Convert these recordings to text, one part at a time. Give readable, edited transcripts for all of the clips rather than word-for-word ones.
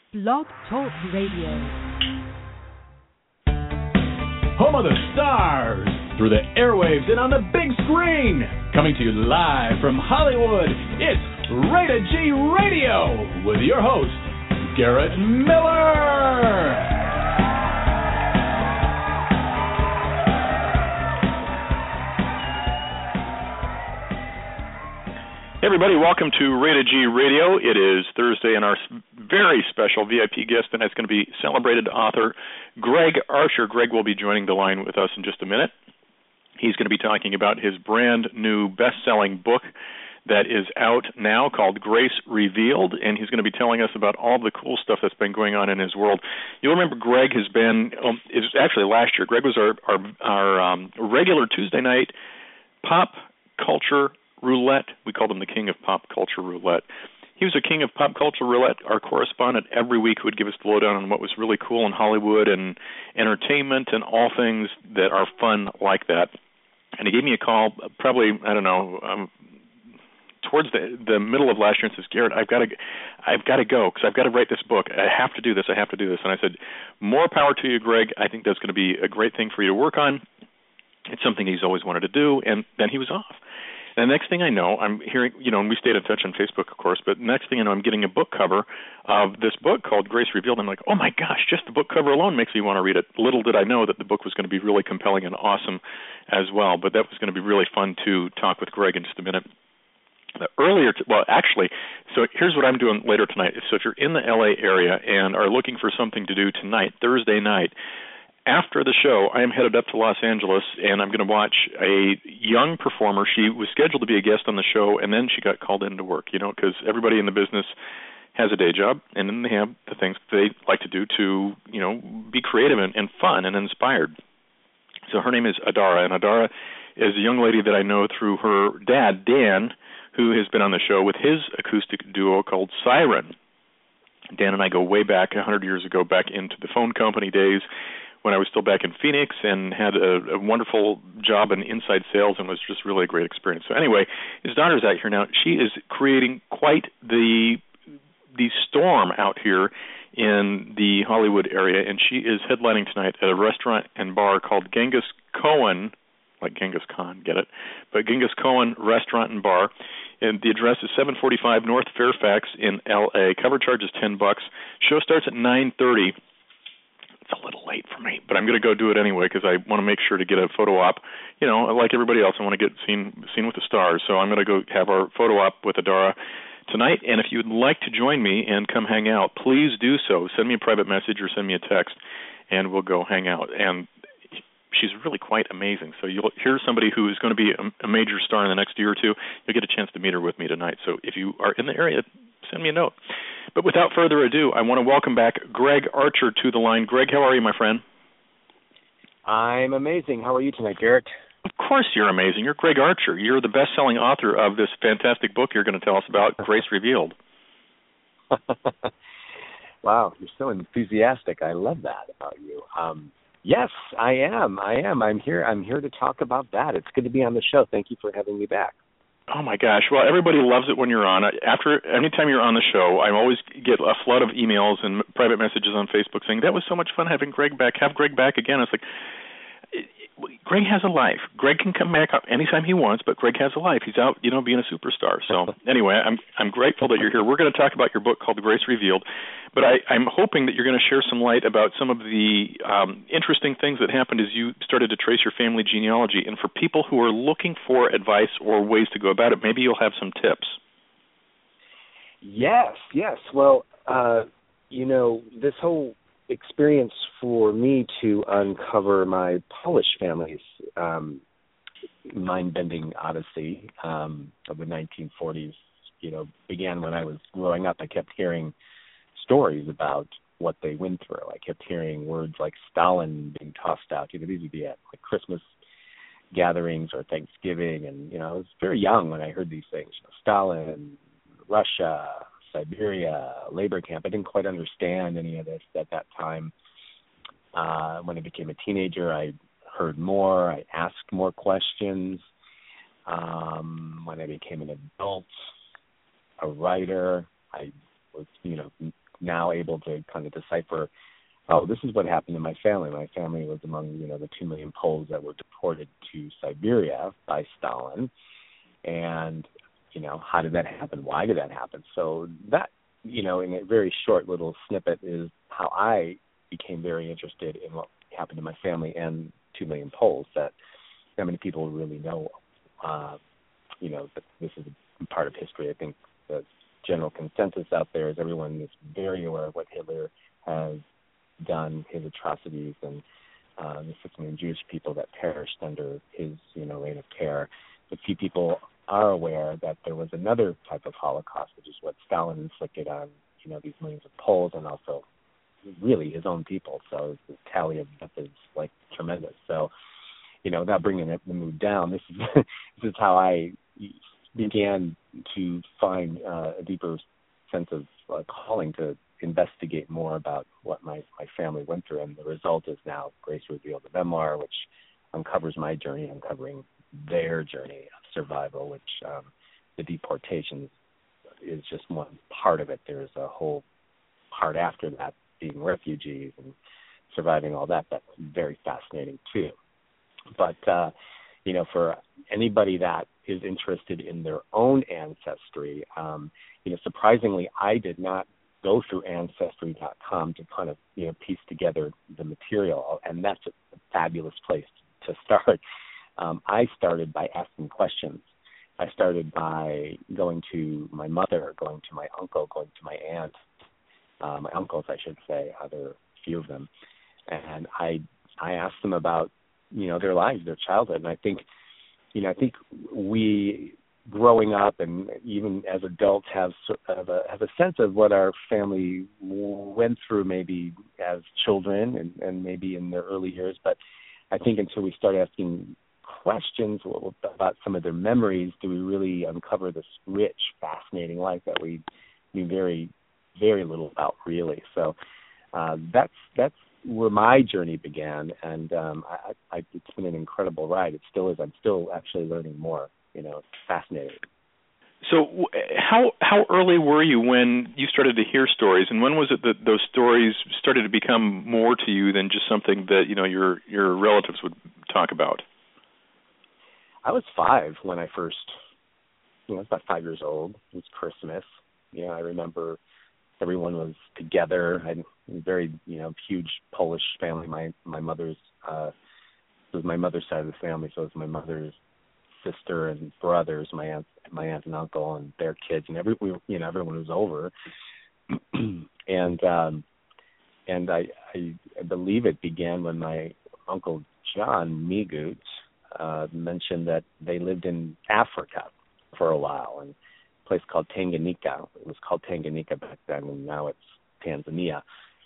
Blog Talk Radio. Home of the stars, through the airwaves and on the big screen. Coming to you live from Hollywood, it's Rated G Radio with your host, Garrett Miller. Hey everybody, welcome to Rated G Radio. It is Thursday, and our very special VIP guest tonight is going to be celebrated author Greg Archer. Greg will be joining the line with us in just a minute. He's going to be talking about his brand new best-selling book that is out now called Grace Revealed, and he's going to be telling us about all the cool stuff that's been going on in his world. You'll remember Greg has been, it was actually last year, Greg was our regular Tuesday night pop culture roulette. We called him the king of pop culture roulette. He was a king of pop culture roulette, our correspondent every week who would give us the lowdown on what was really cool in Hollywood and entertainment and all things that are fun like that. And he gave me a call probably, I don't know, towards the middle of last year and says, Garrett, I've got to go because I've got to write this book. I have to do this. And I said, more power to you, Greg. I think that's going to be a great thing for you to work on. It's something he's always wanted to do. And then he was off. And the next thing I know, I'm hearing, and we stayed in touch on Facebook, of course, but next thing I know, I'm getting a book cover of this book called Grace Revealed. I'm like, oh my gosh, just the book cover alone makes me want to read it. Little did I know that the book was going to be really compelling and awesome as well, but that was going to be really fun to talk with Greg in just a minute. So here's what I'm doing later tonight. So if you're in the LA area and are looking for something to do tonight, Thursday night, after the show, I am headed up to Los Angeles, and I'm going to watch a young performer. She was scheduled to be a guest on the show, and then she got called into work, because everybody in the business has a day job, and then they have the things they like to do to, be creative and fun and inspired. So her name is Adara, and Adara is a young lady that I know through her dad, Dan, who has been on the show with his acoustic duo called Siren. Dan and I go way back, 100 years ago, back into the phone company days, when I was still back in Phoenix and had a wonderful job in inside sales and was just really a great experience. So anyway, his daughter's out here now. She is creating quite the storm out here in the Hollywood area, and she is headlining tonight at a restaurant and bar called Genghis Cohen, like Genghis Khan, get it? But Genghis Cohen Restaurant and Bar. And the address is 745 North Fairfax in L.A. Cover charge is $10. Show starts at 9:30. It's a little late for me, but I'm going to go do it anyway because I want to make sure to get a photo op. Like everybody else, I want to get seen with the stars. So I'm going to go have our photo op with Adara tonight. And if you would like to join me and come hang out, please do so. Send me a private message or send me a text, and we'll go hang out. And she's really quite amazing. So you'll hear somebody who is going to be a major star in the next year or two. You'll get a chance to meet her with me tonight. So if you are in the area, send me a note. But without further ado, I want to welcome back Greg Archer to the line. Greg, how are you, my friend? I'm amazing. How are you tonight, Garrett? Of course you're amazing. You're Greg Archer. You're the best-selling author of this fantastic book you're going to tell us about, Grace Revealed. Wow, you're so enthusiastic. I love that about you. Yes, I am. I'm here to talk about that. It's good to be on the show. Thank you for having me back. Oh, my gosh. Well, everybody loves it when you're on. Anytime you're on the show, I always get a flood of emails and private messages on Facebook saying, that was so much fun having Greg back. Have Greg back again. It's like, Greg has a life. Greg can come back anytime he wants, but Greg has a life. He's out, being a superstar. So anyway, I'm grateful that you're here. We're going to talk about your book called Grace Revealed, but I'm hoping that you're going to share some light about some of the interesting things that happened as you started to trace your family genealogy. And for people who are looking for advice or ways to go about it, maybe you'll have some tips. Yes. Well, this whole experience for me to uncover my Polish family's mind-bending odyssey of the 1940s, began when I was growing up. I kept hearing stories about what they went through. I kept hearing words like Stalin being tossed out. These would be at like Christmas gatherings or Thanksgiving, and I was very young when I heard these things. Stalin, Russia, Siberia, labor camp. I didn't quite understand any of this at that time. When I became a teenager, I heard more. I asked more questions. When I became an adult, a writer, I was, now able to kind of decipher, oh, this is what happened to my family. My family was among, the 2 million Poles that were deported to Siberia by Stalin. And, how did that happen? Why did that happen? So that, in a very short little snippet is how I became very interested in what happened to my family and 2 million Poles, that many people really know, that this is a part of history. I think the general consensus out there is everyone is very aware of what Hitler has done, his atrocities, and the 6 million Jewish people that perished under his, reign of terror. But few people are aware that there was another type of Holocaust, which is what Stalin inflicted on, these millions of Poles and also really his own people. So the tally of death is like tremendous. So, without bringing the mood down, this is how I began to find a deeper sense of calling to investigate more about what my family went through. And the result is now Grace Revealed, the memoir, which uncovers my journey, uncovering their journey of survival, which the deportations is just one part of it. There's a whole part after that, being refugees and surviving all that. That's very fascinating too. But, for anybody that is interested in their own ancestry, surprisingly, I did not go through Ancestry.com to kind of, piece together the material, and that's a fabulous place to start. I started by asking questions. I started by going to my mother, going to my uncle, going to my aunt, my uncles, I should say, there are a few of them, and I asked them about, their lives, their childhood, and I think we, growing up and even as adults, have a sense of what our family went through, maybe as children and maybe in their early years. But I think until we start asking questions about some of their memories, do we really uncover this rich, fascinating life that we knew very, very little about, really. So that's where my journey began, and it's been an incredible ride. It still is. I'm still actually learning more. It's fascinating. So how early were you when you started to hear stories, and when was it that those stories started to become more to you than just something that your relatives would talk about? I was 5 when I first, I was about 5 years old. It was Christmas. I remember everyone was together. I had a very, huge Polish family. My mother's, it was my mother's side of the family, so it was my mother's sister and brothers, my aunt and uncle and their kids, and everyone was over. and I believe it began when my Uncle John Migut mentioned that they lived in Africa for a while, in a place called Tanganyika. It was called Tanganyika back then, and now it's Tanzania.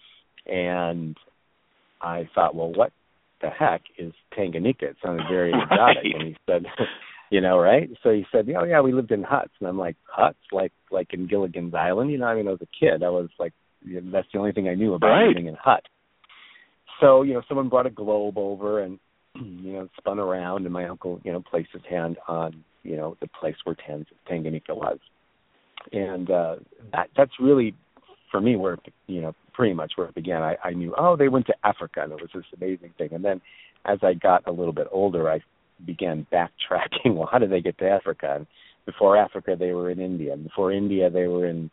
And I thought, well, what the heck is Tanganyika? It sounded very exotic. Right. And he said, right? So he said, oh, yeah, we lived in huts. And I'm like, huts? Like in Gilligan's Island? I mean, as a kid, I was like, that's the only thing I knew about living in a hut. So, someone brought a globe over and, spun around, and my uncle, placed his hand on, the place where Tanganyika was. And that's really, for me, where, pretty much where it began. I knew, they went to Africa, and it was this amazing thing. And then as I got a little bit older, I began backtracking. Well, how did they get to Africa? And before Africa, they were in India. And before India, they were in,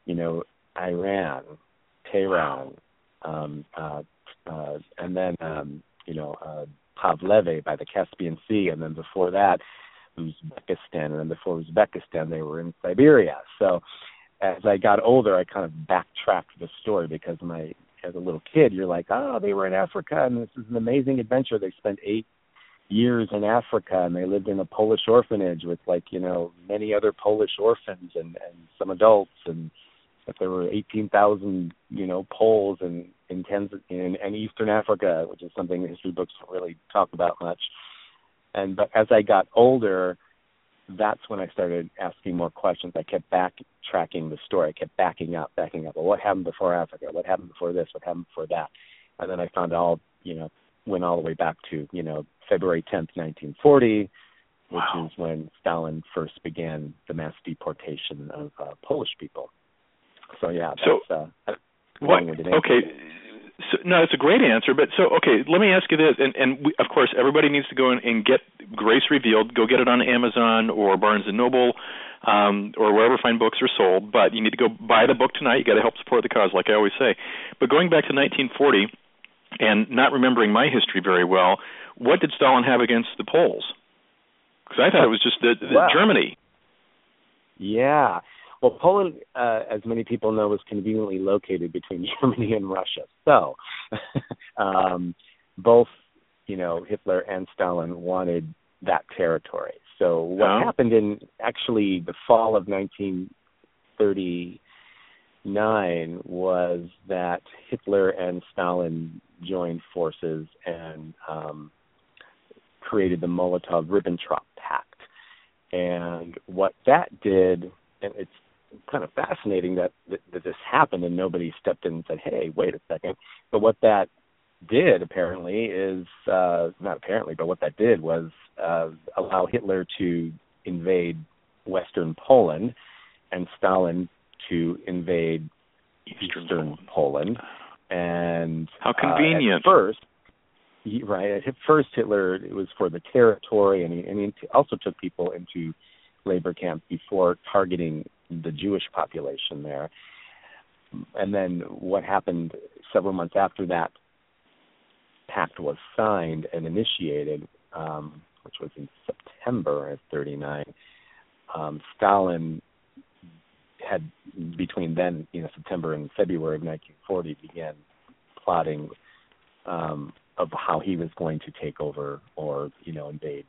Iran, Tehran, and then, Pavleve by the Caspian Sea. And then before that, Uzbekistan. And then before Uzbekistan, they were in Siberia. So as I got older, I kind of backtracked the story because as a little kid, you're like, they were in Africa, and this is an amazing adventure. They spent 8 years in Africa, and they lived in a Polish orphanage with, many other Polish orphans and some adults, and that there were 18,000, Poles in Eastern Africa, which is something the history books don't really talk about much. But as I got older, that's when I started asking more questions. I kept backtracking the story. I kept backing up. Well, what happened before Africa? What happened before this? What happened before that? And then I found went all the way back to, February 10th, 1940, which is when Stalin first began the mass deportation of Polish people. So, yeah, long-winded answer. Okay. So, no, it's a great answer. But okay, let me ask you this, and we, of course, everybody needs to go in and get Grace Revealed. Go get it on Amazon or Barnes & Noble or wherever fine books are sold. But you need to go buy the book tonight. You got to help support the cause, like I always say. But going back to 1940 and not remembering my history very well, what did Stalin have against the Poles? Because I thought it was just Germany. Yeah. Well, Poland, as many people know, was conveniently located between Germany and Russia. So both, Hitler and Stalin wanted that territory. So what happened in actually the fall of 1939 was that Hitler and Stalin joined forces and created the Molotov-Ribbentrop Pact. And what that did, and it's kind of fascinating that this happened and nobody stepped in and said, hey, wait a second. But what that did apparently is, not apparently, but what that did was allow Hitler to invade Western Poland and Stalin to invade Eastern Poland. And how convenient. At first Hitler, it was for the territory, and he also took people into labor camps before targeting the Jewish population there. And then what happened several months after that pact was signed and initiated, which was in September of 1939, Stalin had, between then, September and February of 1940, began plotting of how he was going to take over or, invade,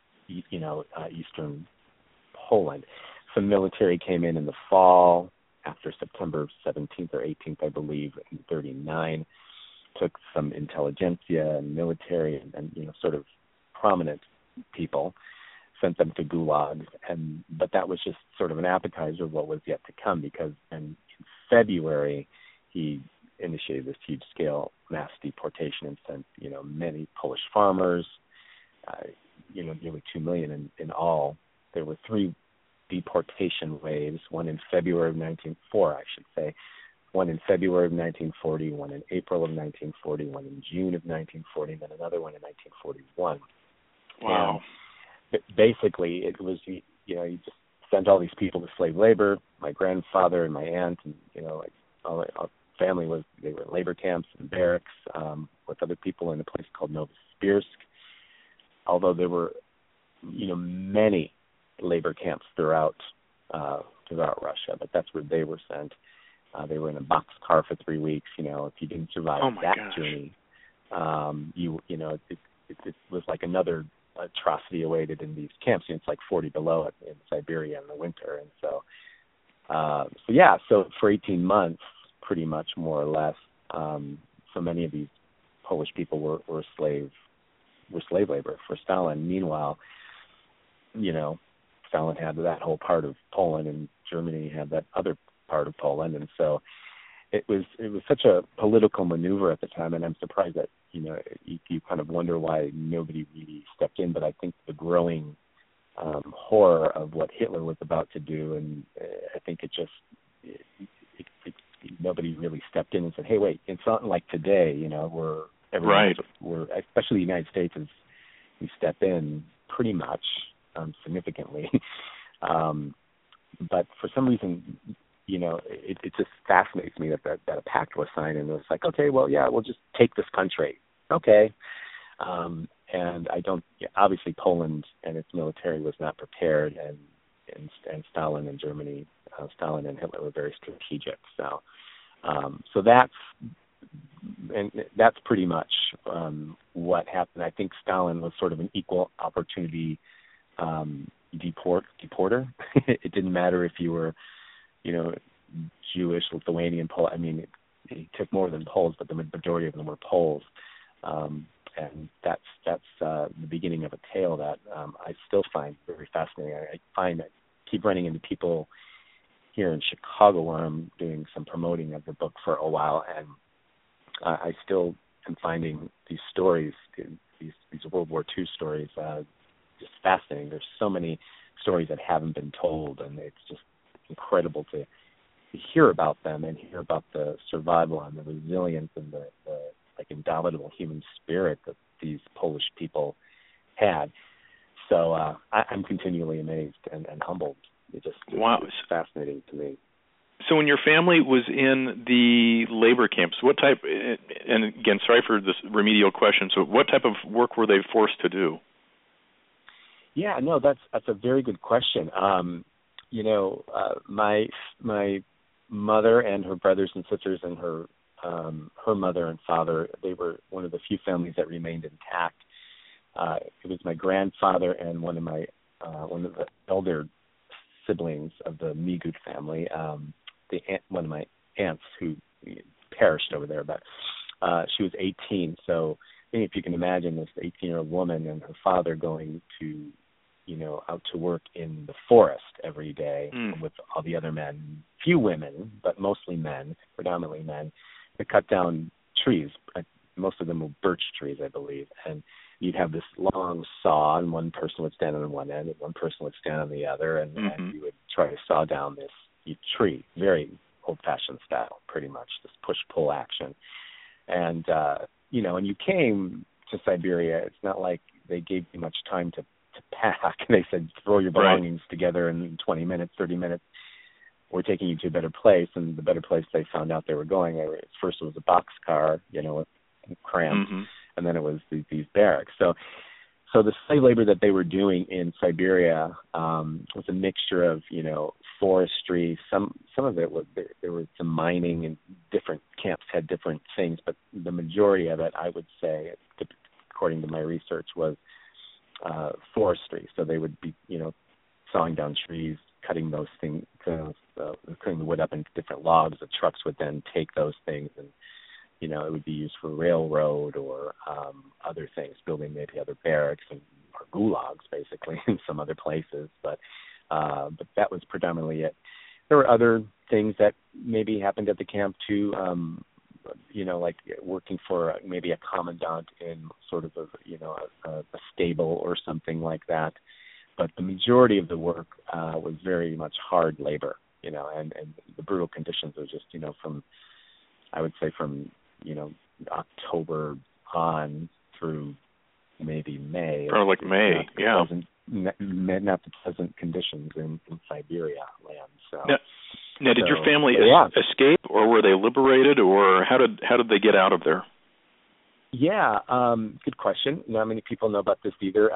Eastern Poland. Some military came in the fall after September 17th or 18th, I believe, in 1939, took some intelligentsia and military and sort of prominent people, sent them to gulags, but that was just sort of an appetizer of what was yet to come, because in February he initiated this huge-scale mass deportation and sent, many Polish farmers, nearly 2 million in all. There were 3 deportation waves, one in February of 1904, I should say, one in February of 1940, one in April of 1940, one in June of 1940, and then another one in 1941. Wow. And basically, it was, you just sent all these people to slave labor. My grandfather and my aunt and, all our family they were in labor camps and barracks with other people in a place called Novosibirsk. Although there were, many labor camps throughout Russia, but that's where they were sent. They were in a boxcar for 3 weeks. If you didn't survive journey, it was like another atrocity awaited in these camps. It's like 40 below in Siberia in the winter, and so for 18 months, pretty much more or less, so many of these Polish people were slave labor for Stalin. Meanwhile, Stalin had that whole part of Poland, and Germany had that other part of Poland, and so it was such a political maneuver at the time, and I'm surprised that you kind of wonder why nobody really stepped in. But I think the growing horror of what Hitler was about to do, and I think nobody really stepped in and said, hey, wait, it's not like today, we're especially the United States, we step in pretty much significantly. But for some reason, it just fascinates me that a pact was signed, and it was like, okay, well, yeah, we'll just take this country. Okay. And obviously Poland and its military was not prepared, and Stalin and Germany, Stalin and Hitler were very strategic. So that's pretty much what happened. I think Stalin was sort of an equal opportunity deporter. It didn't matter if you were, Jewish, Lithuanian, Polish. I mean, he took more than Poles, but the majority of them were Poles. And that's the beginning of a tale that I still find very fascinating. I keep running into people here in Chicago where I'm doing some promoting of the book for a while, and I still am finding these stories, these World War II stories, just fascinating. There's so many stories that haven't been told, and it's just incredible to hear about them and hear about the survival and the resilience and the like indomitable human spirit that these Polish people had. So I'm continually amazed and humbled. It's fascinating to me. So when your family was in the labor camps, what type, and again, sorry for this remedial question, so what type of work were they forced to do? Yeah, no, that's a very good question. My mother and her brothers and sisters and her mother and father, they were one of the few families that remained intact. It was my grandfather and one of the elder siblings of the Migut family, one of my aunts who perished over there, but she was 18. So if you can imagine this 18-year-old woman and her father going to, out to work in the forest every day with all the other men, few women, but mostly men, predominantly men, to cut down trees. Most of them were birch trees, I believe. And you'd have this long saw, and one person would stand on one end, and one person would stand on the other, and you would try to saw down this tree, very old-fashioned style, pretty much, this push-pull action. And, when you came to Siberia, it's not like they gave you much time to pack. They said, throw your belongings together in 20 minutes, 30 minutes. We're taking you to a better place, and the better place they found out they were going, first it was a boxcar, cramped, and then it was these barracks. So the slave labor that they were doing in Siberia was a mixture of, forestry. Some of it was, there was some mining, and different camps had different things, but the majority of it, I would say, according to my research, was forestry. So they would be, sawing down trees, cutting those things, cutting the wood up into different logs. The trucks would then take those things and, it would be used for railroad or other things, building maybe other barracks or gulags, basically, in some other places. But that was predominantly it. There were other things that maybe happened at the camp too, like working for maybe a commandant in sort of a stable or something like that. But the majority of the work was very much hard labor, and the brutal conditions were just, from October on through maybe May. Or like May, yeah. Not the pleasant conditions in Siberia land. So. Now, did your family escape, or were they liberated, or how did they get out of there? Yeah, good question. Not many people know about this either.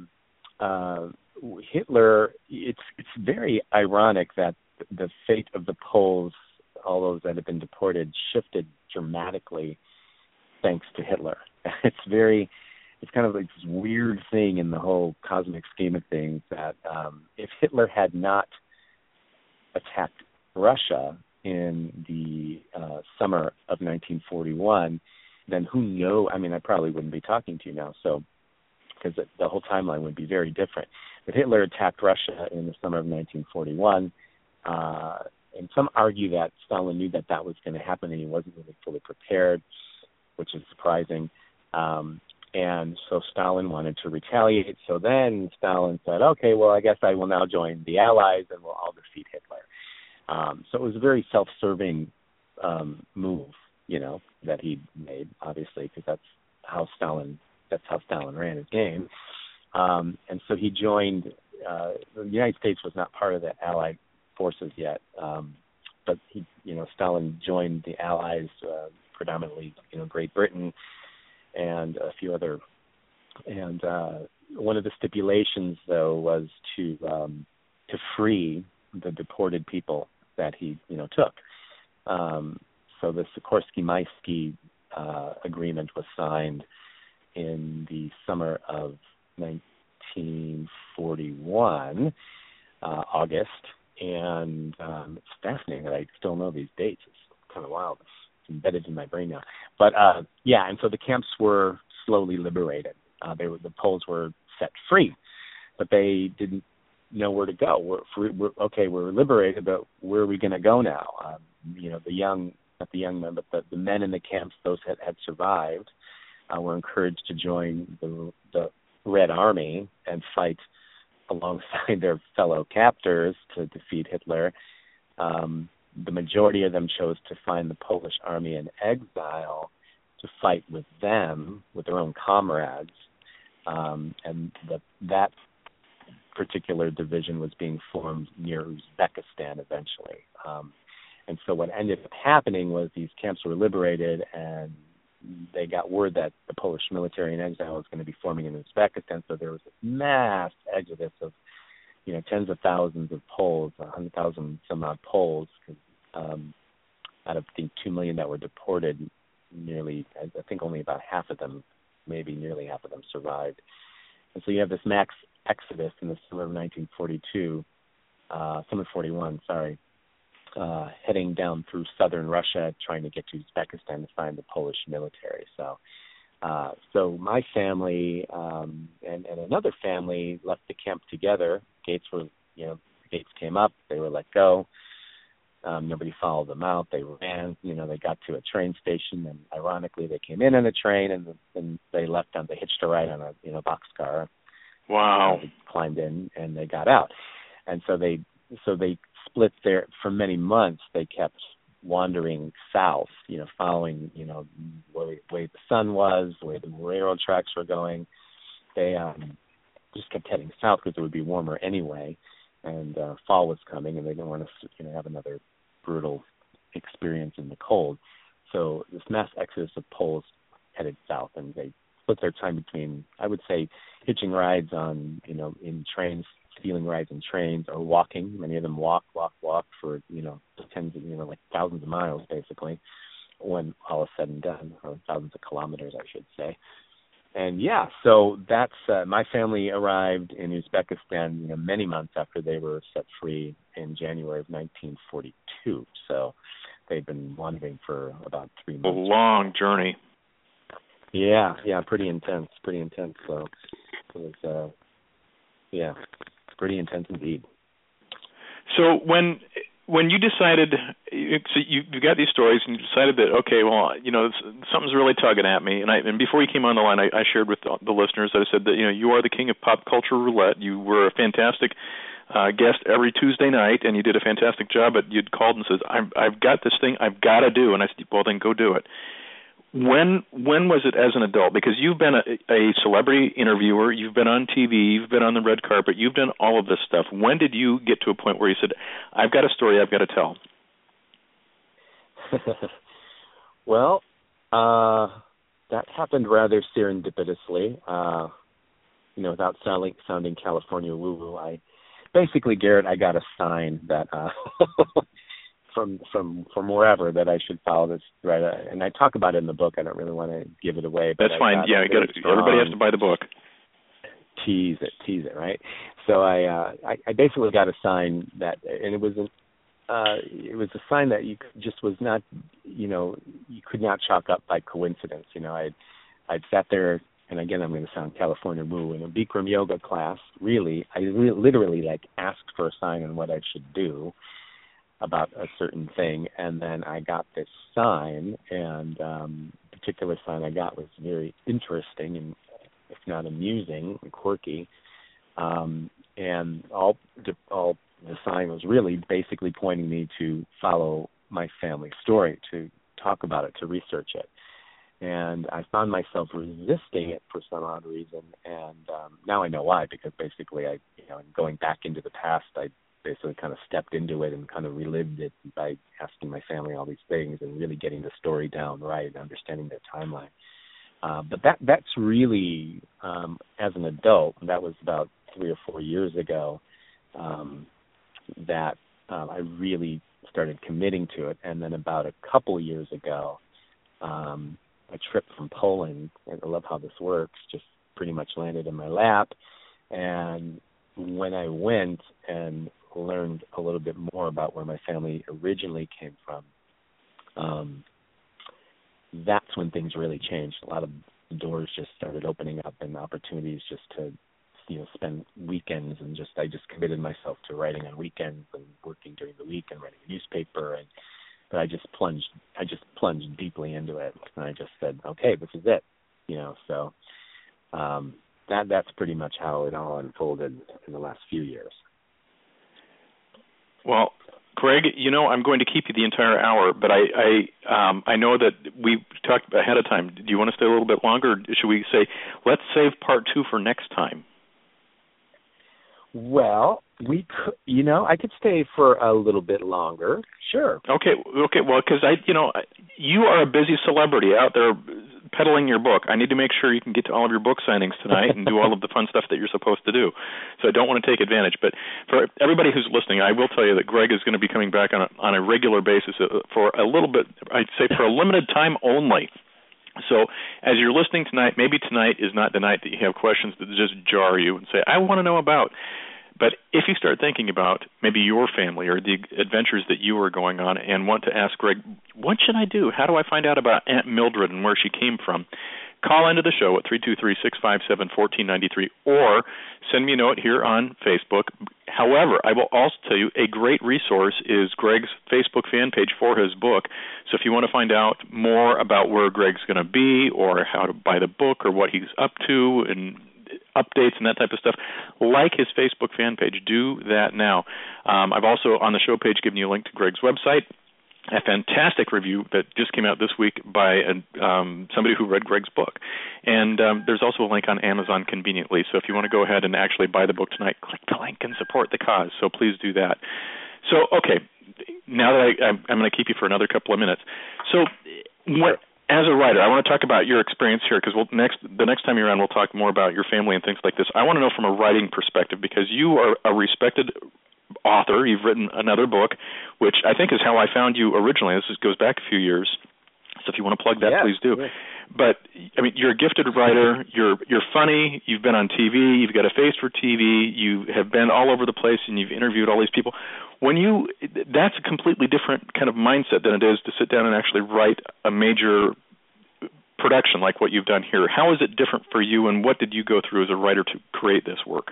Hitler, it's very ironic that the fate of the Poles, all those that have been deported, shifted dramatically thanks to Hitler. It's kind of like this weird thing in the whole cosmic scheme of things that if Hitler had not attacked Russia in the summer of 1941, then who knows? I mean, I probably wouldn't be talking to you now, so because the whole timeline would be very different. But Hitler attacked Russia in the summer of 1941, and some argue that Stalin knew that was going to happen and he wasn't really fully prepared, which is surprising. And so Stalin wanted to retaliate. So then Stalin said, okay, well, I guess I will now join the Allies and we'll all defeat Hitler. So it was a very self-serving move, that he made, obviously, because that's how Stalin ran his game. And so he joined, the United States was not part of the Allied forces yet, but Stalin joined the Allies, predominantly, Great Britain and a few other. And one of the stipulations, though, was to free the deported people that he, took. So the Sikorsky-Maisky agreement was signed in the summer of 1941, August, and it's fascinating that I still know these dates. It's kind of wild. It's embedded in my brain now. But, and so the camps were slowly liberated. The Poles were set free, but they didn't know where to go. We're liberated, but where are we going to go now? Not the young men, but the men in the camps, those that had survived, were encouraged to join the Red Army and fight alongside their fellow captors to defeat Hitler. the majority of them chose to find the Polish army in exile to fight with them, with their own comrades, and that particular division was being formed near Uzbekistan eventually. And so what ended up happening was these camps were liberated, and they got word that the Polish military in exile was going to be forming in Uzbekistan, so there was this mass exodus of, tens of thousands of Poles, 100,000 some odd Poles, out of the 2 million that were deported, nearly, I think only about half of them, maybe nearly half of them survived. And so you have this mass exodus in the summer of 41, heading down through southern Russia, trying to get to Uzbekistan to find the Polish military. So my family and another family left the camp together. The gates came up. They were let go. Nobody followed them out. They ran. They got to a train station, and ironically, they came in on a train, and they left on. They hitched a ride on a boxcar. Wow! They climbed in, and they got out. And so they split there for many months. They kept wandering south, following, the way the sun was, the way the railroad tracks were going. They just kept heading south because it would be warmer anyway, and fall was coming, and they didn't want to, have another brutal experience in the cold. So this mass exodus of Poles headed south, and they split their time between, I would say, hitching rides on, in trains, stealing rides in trains, or walking. Many of them walk for, tens of, like thousands of miles, basically, when all is said and done, or thousands of kilometers, I should say. And so that's, my family arrived in Uzbekistan, many months after they were set free in January of 1942. So they'd been wandering for about 3 months. A long journey. Yeah, pretty intense. So it was, pretty intense indeed. So when you decided, so you got these stories and you decided that, okay, well, something's really tugging at me. And before you came on the line, I shared with the listeners that I said that, you are the king of pop culture roulette. You were a fantastic guest every Tuesday night, and you did a fantastic job. But you'd called and said, I've got this thing I've got to do. And I said, well, then go do it. When was it as an adult? Because you've been a celebrity interviewer, you've been on TV, you've been on the red carpet, you've done all of this stuff. When did you get to a point where you said, I've got a story I've got to tell? Well, that happened rather serendipitously. Without sounding California woo-woo, Garrett, I got a sign that from wherever that I should follow this, right? And I talk about it in the book. I don't really want to give it away. But that's fine. Yeah, everybody has to buy the book. Tease it, right? So I basically got a sign that, and it was a sign that just was not, you could not chalk up by coincidence. I'd sat there, and again, I'm going to sound California woo, in a Bikram yoga class. I literally asked for a sign on what I should do about a certain thing, and then I got this sign, and the particular sign I got was very interesting and, if not amusing, quirky, and all the sign was really basically pointing me to follow my family story, to talk about it, to research it. And I found myself resisting it for some odd reason, and now I know why, because basically going back into the past, I basically kind of stepped into it and kind of relived it by asking my family all these things and really getting the story down right and understanding their timeline. But that's really, as an adult, that was about 3 or 4 years ago, that I really started committing to it. And then about a couple years ago, a trip from Poland, and I love how this works, just pretty much landed in my lap. And when I went and learned a little bit more about where my family originally came from, that's when things really changed. A lot of doors just started opening up and opportunities just to, spend weekends, and I just committed myself to writing on weekends and working during the week and writing a newspaper, but I just plunged deeply into it, and I just said, okay, this is it, so that's pretty much how it all unfolded in the last few years. Well, Greg, I'm going to keep you the entire hour, but I know that we talked ahead of time. Do you want to stay a little bit longer, or should we say, let's save part 2 for next time? Well, we could, I could stay for a little bit longer. Sure. Okay. Well, because you are a busy celebrity out there peddling your book. I need to make sure you can get to all of your book signings tonight and do all of the fun stuff that you're supposed to do. So I don't want to take advantage. But for everybody who's listening, I will tell you that Greg is going to be coming back on a regular basis for a little bit. I'd say for a limited time only. So as you're listening tonight, maybe tonight is not the night that you have questions that just jar you and say, I want to know about. But if you start thinking about maybe your family or the adventures that you are going on and want to ask Greg, what should I do? How do I find out about Aunt Mildred and where she came from? Call into the show at 323-657-1493 or send me a note here on Facebook. However, I will also tell you a great resource is Greg's Facebook fan page for his book. So if you want to find out more about where Greg's going to be or how to buy the book or what he's up to and updates and that type of stuff, like his Facebook fan page. Do that now. I've also, on the show page, given you a link to Greg's website, a fantastic review that just came out this week by somebody who read Greg's book. And there's also a link on Amazon conveniently. So if you want to go ahead and actually buy the book tonight, click the link and support the cause. So please do that. So, okay, now that I'm going to keep you for another couple of minutes. So as a writer, I want to talk about your experience here because the next time you're on, we'll talk more about your family and things like this. I want to know from a writing perspective because you are a respected author. You've written another book, which I think is how I found you originally. This goes back a few years. So if you want to plug that, please do. Yeah. But, I mean, you're a gifted writer. You're funny. You've been on TV. You've got a face for TV. You have been all over the place, and you've interviewed all these people. That's a completely different kind of mindset than it is to sit down and actually write a major production like what you've done here. How is it different for you, and what did you go through as a writer to create this work?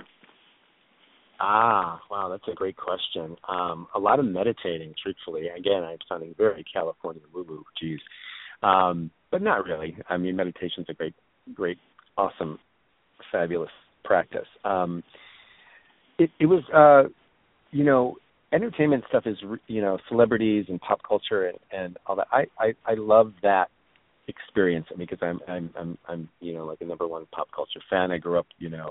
Wow, that's a great question. A lot of meditating, truthfully. Again, I'm sounding very California woo-woo, geez. But not really. I mean, meditation's a great, awesome, fabulous practice. It was, entertainment stuff is, celebrities and pop culture and all that. I love that experience because I'm like a number one pop culture fan. I grew up,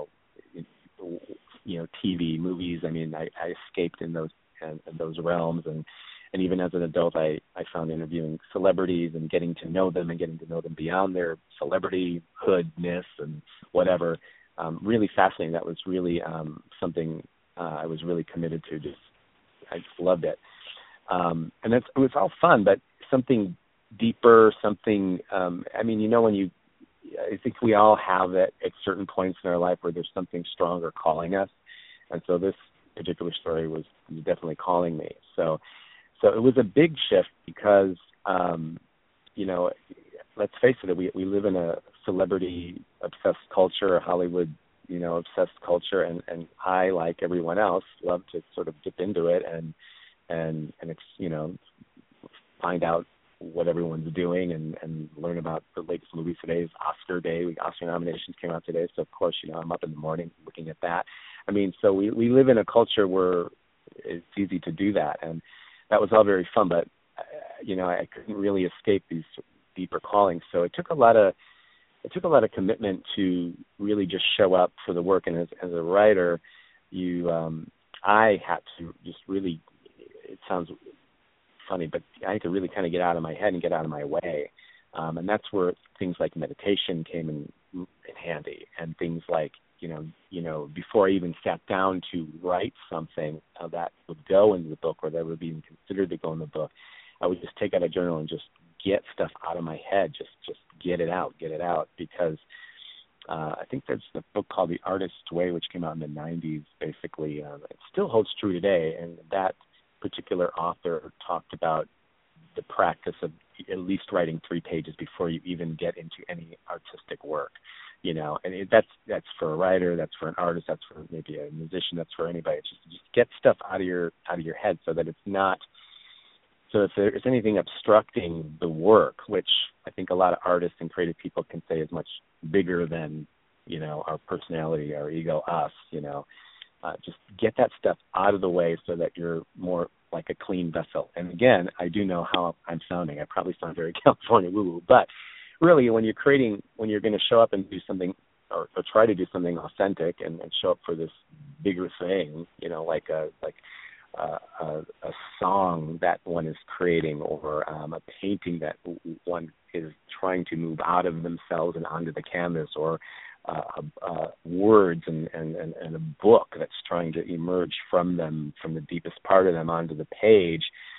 TV, movies. I mean, I escaped in those realms, and even as an adult, I found interviewing celebrities and getting to know them beyond their celebrityhoodness and whatever really fascinating. That was really something I was really committed to. I just loved it, and it was all fun, but something deeper, something. I think we all have it at certain points in our life where there's something stronger calling us. And so this particular story was definitely calling me. So it was a big shift because, let's face it, we live in a celebrity-obsessed culture, a Hollywood, obsessed culture. And I, like everyone else, love to sort of dip into it and find out what everyone's doing and learn about the latest movies. Today is Oscar Day. Oscar nominations came out today, so of course, I'm up in the morning looking at that. I mean, so we live in a culture where it's easy to do that, and that was all very fun, but, I couldn't really escape these deeper callings. So it took a lot of commitment to really just show up for the work, and as a writer, I had to just really, it sounds funny, but I had to really kind of get out of my head and get out of my way. And that's where things like meditation came in handy, and things like, before I even sat down to write something that would go in the book or that would be even considered to go in the book, I would just take out a journal and just get stuff out of my head, just get it out, because I think there's a book called The Artist's Way, which came out in the 90s, basically. It still holds true today, and that particular author talked about the practice of at least writing 3 pages before you even get into any artistic work, and that's for a writer, that's for an artist, that's for maybe a musician, that's for anybody. It's just get stuff out of your head so that it's not. So if there's anything obstructing the work, which I think a lot of artists and creative people can say is much bigger than, our personality, our ego, us, just get that stuff out of the way so that you're more like a clean vessel. And again, I do know how I'm sounding. I probably sound very California woo-woo, but really when you're going to show up and do something or try to do something authentic and show up for this bigger thing, like a song that one is creating, or a painting that one is trying to move out of themselves and onto the canvas, or words and a book that's trying to emerge from them, from the deepest part of them onto the page,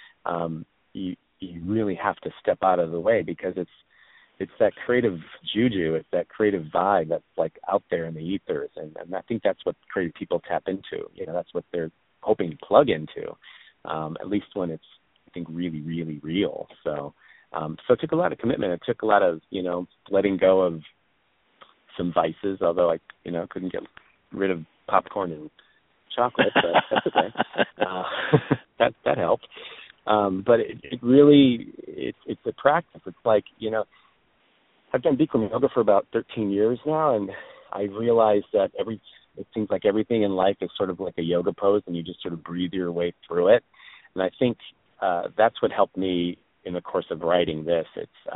you really have to step out of the way, because it's that creative juju, it's that creative vibe that's like out there in the ethers, and I think that's what creative people tap into. That's what they're hoping to plug into, at least when it's, I think, really, really real. So it took a lot of commitment. It took a lot of, letting go of some vices, although I, couldn't get rid of popcorn and chocolate, but that's okay. That helped. But it really, it's a practice. It's like, I've done Bikram yoga for about 13 years now, and I realized that it seems like everything in life is sort of like a yoga pose, and you just sort of breathe your way through it. And I think that's what helped me in the course of writing this.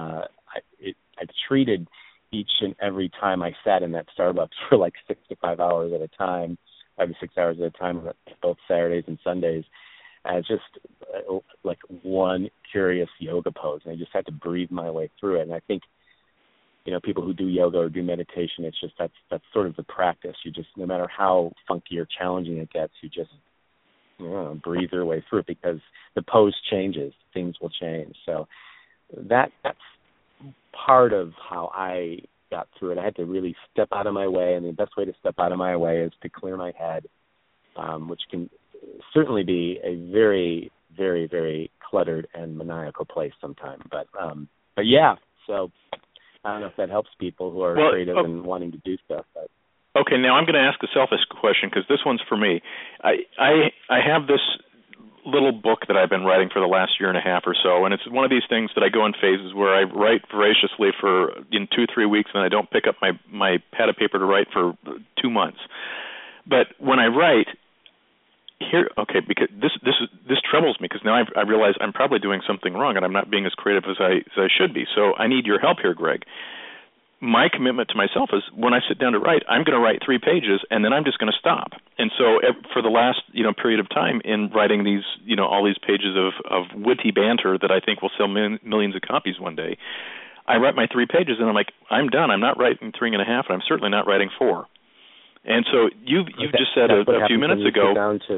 I've treated each and every time I sat in that Starbucks for like 6 to 5 hours at a time, 5 to 6 hours at a time, both Saturdays and Sundays, as just like one curious yoga pose. And I just had to breathe my way through it. And I think, people who do yoga or do meditation, it's just that's sort of the practice. You just, no matter how funky or challenging it gets, you just breathe your way through it, because the pose changes, things will change. So that's part of how I got through it. I had to really step out of my way, and the best way to step out of my way is to clear my head, which can certainly be a very, very, very cluttered and maniacal place sometimes. But yeah, so I don't know if that helps people who are creative and wanting to do stuff. But. Okay, now I'm going to ask a selfish question, because this one's for me. I have this little book that I've been writing for the last year and a half or so, and it's one of these things that I go in phases where I write voraciously for 2-3 weeks, and I don't pick up my pad of paper to write for 2 months. But when I write, because this troubles me, because now I realize I'm probably doing something wrong, and I'm not being as creative as I should be. So I need your help here, Greg. My commitment to myself is, when I sit down to write, I'm going to write 3 pages, and then I'm just going to stop. And so for the last period of time in writing these all these pages of witty banter that I think will sell millions of copies one day, I write my 3 pages, and I'm like, I'm done. I'm not writing 3.5, and I'm certainly not writing 4. And so you've just said a few minutes ago.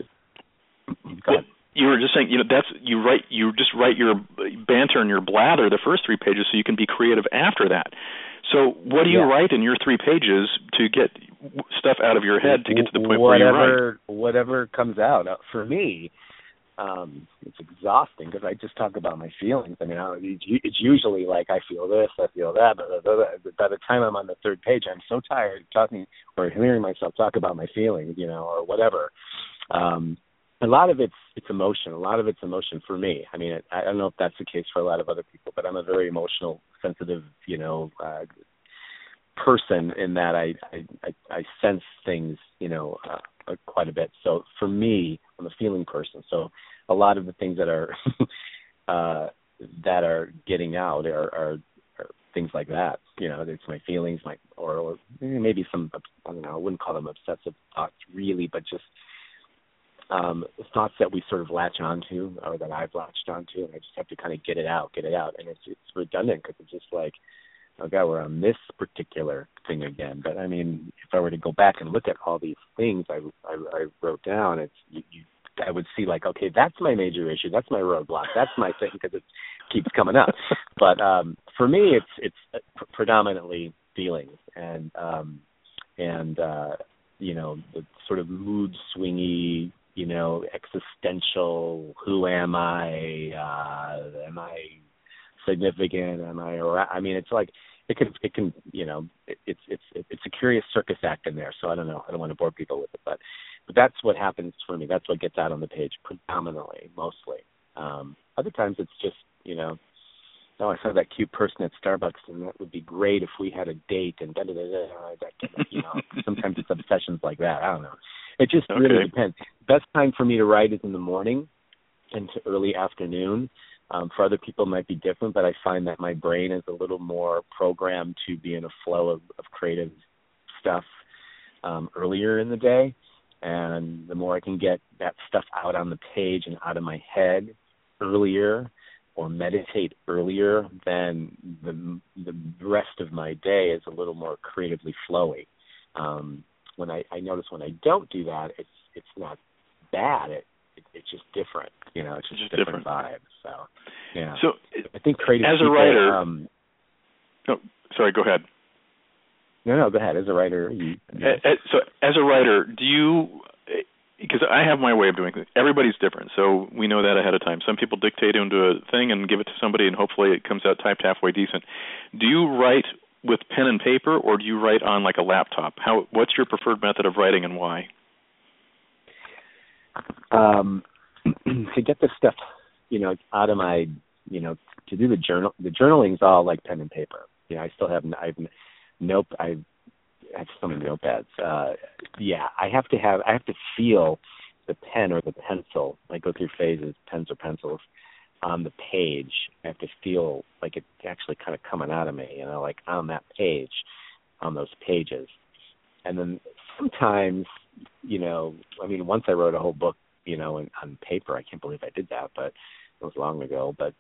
You were just saying, you just write your banter and your blather the first 3 pages, so you can be creative after that. So what do you write in your 3 pages to get stuff out of your head to get to the point where you write? Whatever comes out. For me, it's exhausting, because I just talk about my feelings. I mean, it's usually like, I feel this, I feel that, but by the time I'm on the 3rd page, I'm so tired of talking or hearing myself talk about my feelings, or whatever. A lot of it's emotion. A lot of it's emotion for me. I mean, I don't know if that's the case for a lot of other people, but I'm a very emotional, sensitive, person, in that I sense things, quite a bit. So for me, I'm a feeling person. So a lot of the things that are getting out are things like that. It's my feelings, or maybe some, I don't know, I wouldn't call them obsessive thoughts really, but just thoughts that we sort of latch onto, or that I've latched onto, and I just have to kind of get it out. And it's redundant, because it's just like, oh God, we're on this particular thing again. But I mean, if I were to go back and look at all these things I wrote down, I would see like, okay, that's my major issue, that's my roadblock, that's my thing, because it keeps coming up. But for me, it's predominantly feelings, and the sort of mood swingy, existential, who am I significant, I mean, it's like, it can, it's a curious circus act in there. So I don't know, I don't want to bore people with it, but that's what happens for me. That's what gets out on the page predominantly, mostly. Other times it's just, I saw that cute person at Starbucks, and that would be great if we had a date, and sometimes it's obsessions like that. I don't know. It just really depends. Best time for me to write is in the morning, into early afternoon. For other people, it might be different, but I find that my brain is a little more programmed to be in a flow of creative stuff earlier in the day. And the more I can get that stuff out on the page and out of my head earlier, or meditate earlier, then the rest of my day is a little more creatively flowy. When I notice when I don't do that, it's not bad. It's just different. It's just different vibe. So, yeah. So I think creative as people, a writer. Sorry, go ahead. No, go ahead. As a writer, so as a writer, do you? Because I have my way of doing things. Everybody's different, so we know that ahead of time. Some people dictate into a thing and give it to somebody, and hopefully it comes out typed halfway decent. Do you write with pen and paper, or do you write on like a laptop? What's your preferred method of writing, and why? To get this stuff, out of my, to do the journaling's all like pen and paper. I still have, I have so many notepads. I have to feel the pen or the pencil. I go through phases, pens or pencils, on the page. I have to feel like it's actually kind of coming out of me, like on that page, on those pages. And then sometimes, once I wrote a whole book, on paper. I can't believe I did that, but it was long ago. But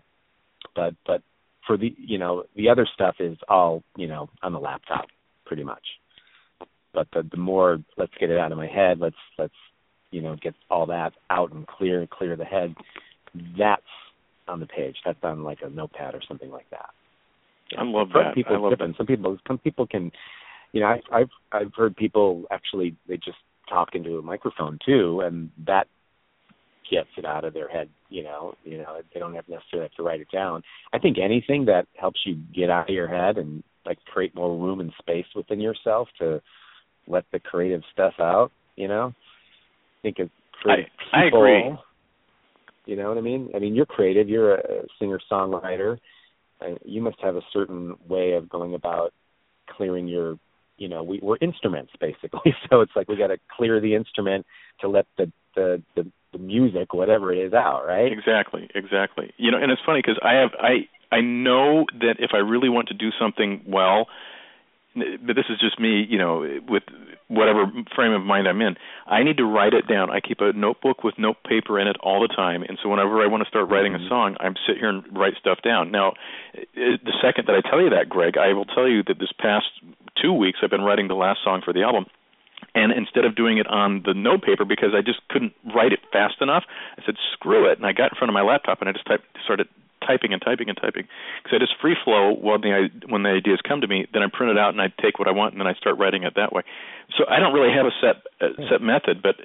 for the other stuff is all, on the laptop pretty much. But the more, let's get it out of my head, let's get all that out and clear the head, that's on the page. That's on like a notepad or something like that. I love that. People it's different. Some people can, I've heard people actually, they just talk into a microphone too, and that gets it out of their head. They don't necessarily have to write it down. I think anything that helps you get out of your head and like create more room and space within yourself to let the creative stuff out, I think it's creative people. I agree. You know what I mean? You're creative. You're a singer-songwriter. You must have a certain way of going about clearing your, we're instruments basically. So it's like we got to clear the instrument to let the music, whatever it is, out, right? Exactly. And it's funny because I know that if I really want to do something well, but this is just me, with whatever frame of mind I'm in, I need to write it down. I keep a notebook with note paper in it all the time, and so whenever I want to start writing a song, I sit here and write stuff down. Now, the second that I tell you that, Greg, I will tell you that this past 2 weeks I've been writing the last song for the album, and instead of doing it on the note paper because I just couldn't write it fast enough, I said, screw it, and I got in front of my laptop and I just started typing because I just free flow when the ideas come to me. Then I print it out and I take what I want and then I start writing it that way. So I don't really have a set method, but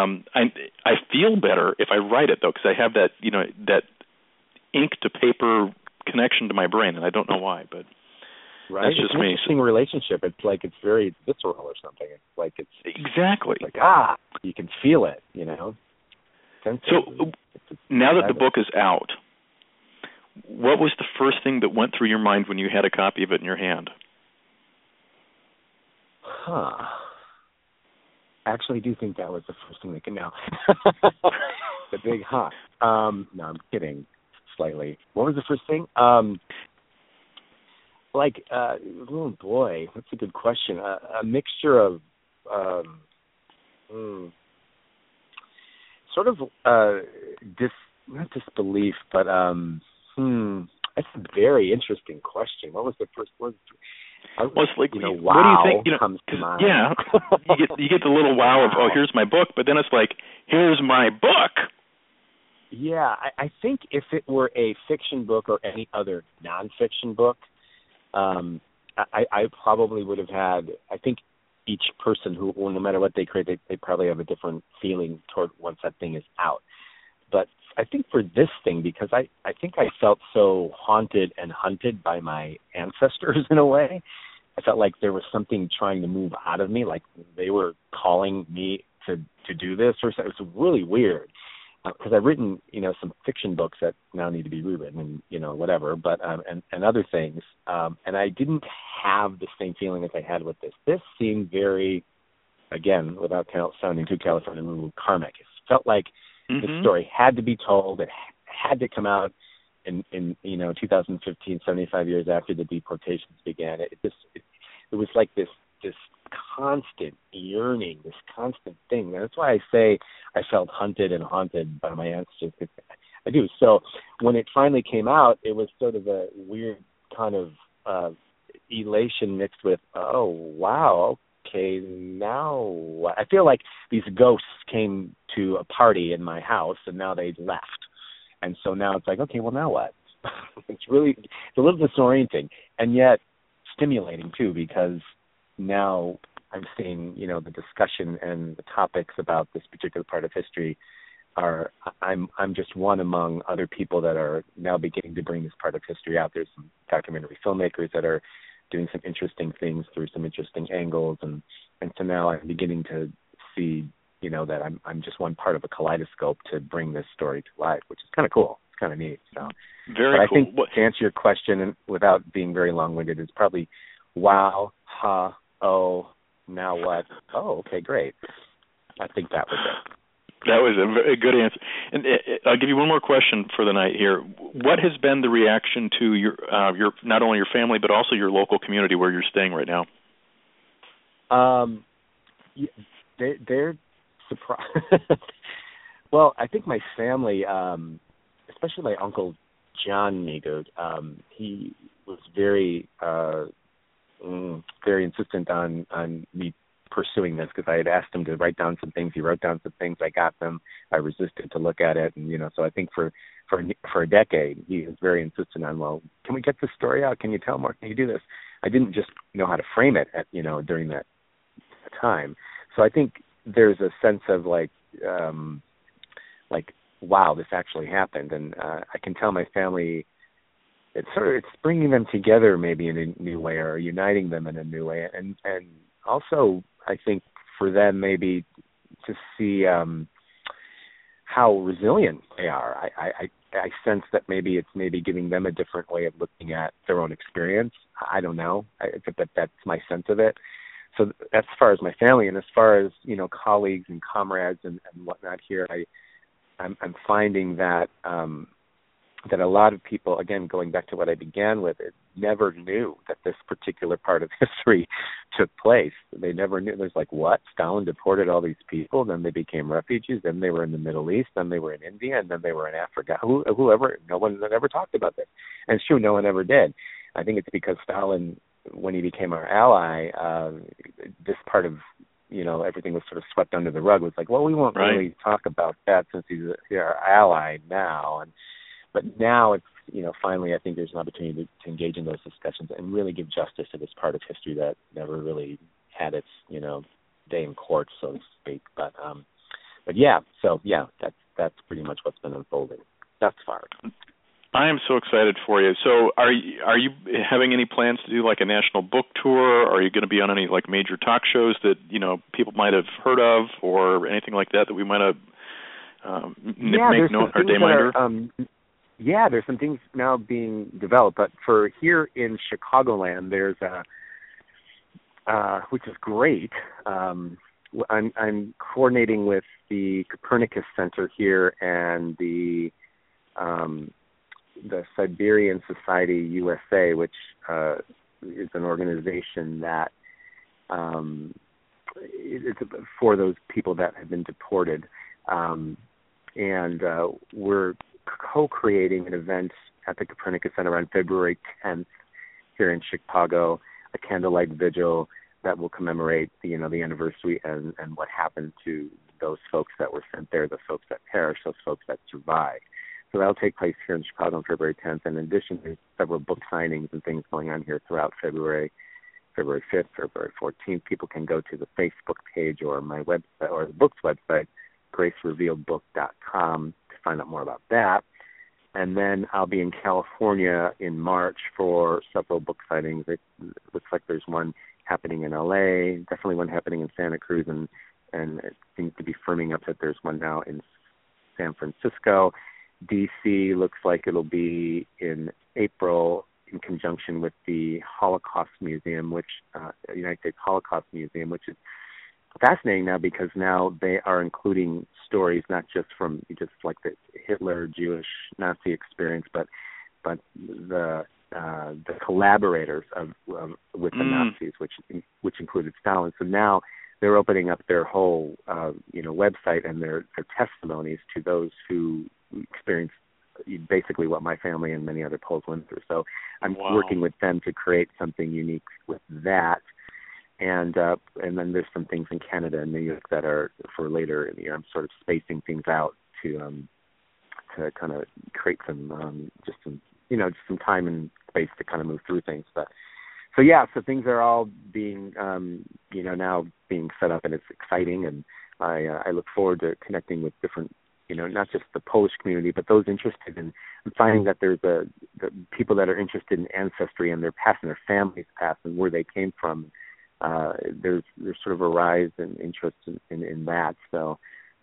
I feel better if I write it though, because I have that that ink to paper connection to my brain, and I don't know why, but right. That's just me. It's an interesting relationship. It's like it's very visceral or something. It's like it's exactly like you can feel it. So now that the book is out, what was the first thing that went through your mind when you had a copy of it in your hand? I actually do think that was the first thing that came out. The big No, I'm kidding slightly. What was the first thing? Oh boy, that's a good question. A mixture of sort of not disbelief, but that's a very interesting question. What was the first one? Well, it's like, wow, what do you think? Comes to mind. Yeah, you get the little wow of, here's my book, but then it's like, here's my book. Yeah, I think if it were a fiction book or any other nonfiction book, I probably would have had, I think each person who, no matter what they create, they probably have a different feeling toward once that thing is out. But I think for this thing, because I think I felt so haunted and hunted by my ancestors in a way, I felt like there was something trying to move out of me, like they were calling me to do this or something. It was really weird. Because I've written, some fiction books that now need to be rewritten and, whatever, but, and other things. And I didn't have the same feeling as I had with this. This seemed very, again, without sounding too California, karmic. It felt like This story had to be told. It had to come out in 2015, 75 years after the deportations began. It was like this constant yearning, this constant thing. That's why I say I felt hunted and haunted by my ancestors. I do. So when it finally came out, it was sort of a weird kind of elation mixed with, oh, wow, okay, now I feel like these ghosts came to a party in my house and now they left. And so now it's like, okay, well, now what? It's a little disorienting and yet stimulating too, because now I'm seeing, the discussion and the topics about this particular part of history I'm just one among other people that are now beginning to bring this part of history out. There's some documentary filmmakers that are doing some interesting things through some interesting angles, and so now I'm beginning to see, that I'm just one part of a kaleidoscope to bring this story to life, which is kind of cool. It's kind of neat. So, very but cool. I think to answer your question, and without being very long-winded, it's probably wow, ha, oh, now what? Oh, okay, great. I think that was it. That was a very good answer. And I'll give you one more question for the night here. What has been the reaction to your not only your family but also your local community where you're staying right now? They're surprised. Well, I think my family, especially my uncle John Niegood, he was very insistent on me pursuing this, because I had asked him to write down some things. He wrote down some things. I got them. I resisted to look at it, and so I think for a decade he was very insistent on, well, can we get this story out? Can you tell more? Can you do this? I didn't just know how to frame it during that time. So I think there's a sense of like wow, this actually happened, and I can tell my family. It's bringing them together maybe in a new way, or uniting them in a new way, and also I think for them maybe to see how resilient they are. I sense that maybe it's giving them a different way of looking at their own experience. I don't know. That's my sense of it. So that's as far as my family, and as far as colleagues and comrades and whatnot here, I'm finding that that a lot of people, again, going back to what I began with, never knew that this particular part of history took place. They never knew. There's like, what? Stalin deported all these people, then they became refugees, then they were in the Middle East, then they were in India, and then they were in Africa. Whoever, no one had ever talked about this. And it's true, no one ever did. I think it's because Stalin, when he became our ally, this part of, everything was sort of swept under the rug. It was like, well, we won't really talk about that since he's our ally now. But now it's, finally I think there's an opportunity to engage in those discussions and really give justice to this part of history that never really had its, day in court, so to speak. But yeah, so yeah, that's pretty much what's been unfolding thus far. I am so excited for you. So are you having any plans to do like a national book tour? Are you going to be on any like major talk shows that, people might have heard of, or anything like that we might have make note or reminder? Yeah, there's some things now being developed, but for here in Chicagoland, there's which is great. I'm coordinating with the Copernicus Center here and the Siberian Society USA, which is an organization that it's for those people that have been deported, and we're co-creating an event at the Copernicus Center on February 10th here in Chicago, a candlelight vigil that will commemorate the anniversary and what happened to those folks that were sent there, the folks that perished, those folks that survived. So that'll take place here in Chicago on February 10th. And in addition, there's several book signings and things going on here throughout February 5th, February 14th. People can go to the Facebook page or my website or the book's website, GraceRevealedBook.com, to find out more about that. And then I'll be in California in March for several book signings. It looks like there's one happening in LA, definitely one happening in Santa Cruz, and it seems to be firming up that there's one now in San Francisco. DC looks like it'll be in April in conjunction with the Holocaust Museum, which United States Holocaust Museum, which is fascinating now because now they are including stories not just from just like the Hitler Jewish Nazi experience, but the collaborators with the Nazis, which included Stalin. So now they're opening up their whole website and their testimonies to those who experienced basically what my family and many other Poles went through. So I'm working with them to create something unique with that. And then there's some things in Canada and New York that are for later in the year. I'm sort of spacing things out to kind of create some just some time and space to kind of move through things. But so things are all being now being set up, and it's exciting. And I look forward to connecting with different, not just the Polish community, but those interested in finding that there's the people that are interested in ancestry and their past and their family's past and where they came from. There's sort of a rise in interest in that. So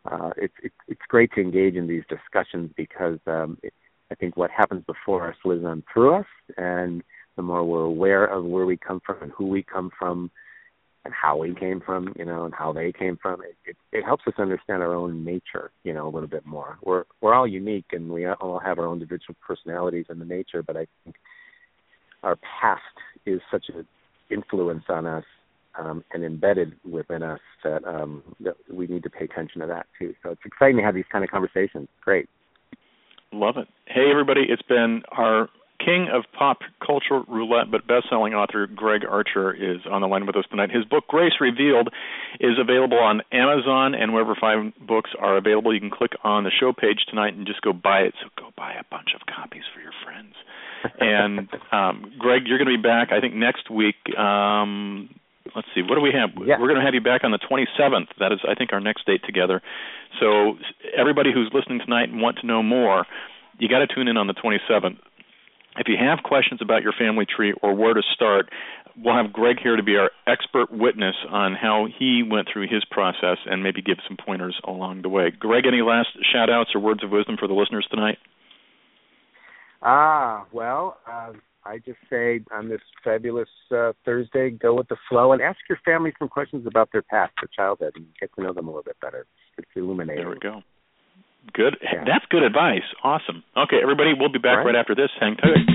it's great to engage in these discussions because I think what happens before us lives on through us, and the more we're aware of where we come from and who we come from and how we came from, and how they came from, it helps us understand our own nature, a little bit more. We're all unique and we all have our own individual personalities and the nature, but I think our past is such an influence on us and embedded within us that we need to pay attention to that too. So it's exciting to have these kind of conversations. Great. Love it. Hey, everybody, it's been our king of pop culture roulette, but best-selling author Greg Archer is on the line with us tonight. His book, Grace Revealed, is available on Amazon and wherever fine books are available. You can click on the show page tonight and just go buy it. So go buy a bunch of copies for your friends. And, Greg, you're going to be back, I think, next week. Let's see, what do we have? Yeah. We're going to have you back on the 27th. That is, I think, our next date together. So everybody who's listening tonight and want to know more, you got to tune in on the 27th. If you have questions about your family tree or where to start, we'll have Greg here to be our expert witness on how he went through his process and maybe give some pointers along the way. Greg, any last shout-outs or words of wisdom for the listeners tonight? I just say on this fabulous Thursday, go with the flow and ask your family some questions about their past, their childhood, and get to know them a little bit better. It's illuminating. There we go. Good. Yeah. That's good advice. Awesome. Okay, everybody, we'll be back right after this. Hang tight.